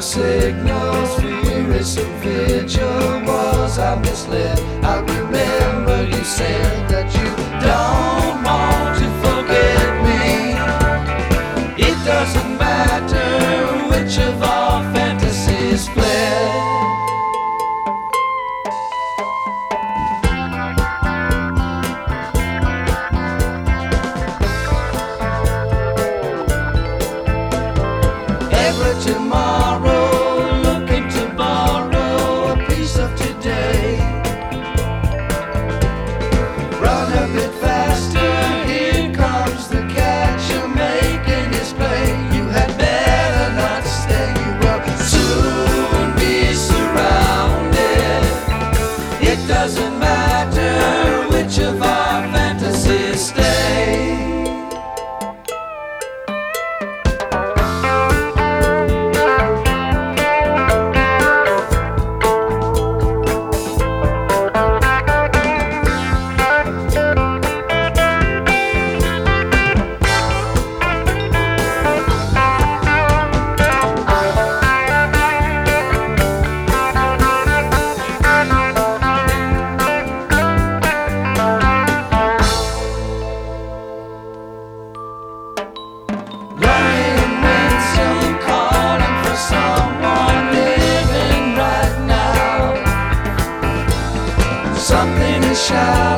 signals, wearisome vigil. Was I misled? I remember you said that you don't want to forget me. It doesn't matter which of our fantasies fled. Every tomorrow, looking to borrow a piece of today. Run a bit faster, here comes the catch. You're making this play. You had better not stay. You will soon be surrounded. It doesn't matter which of our fantasies stay. Something is shining.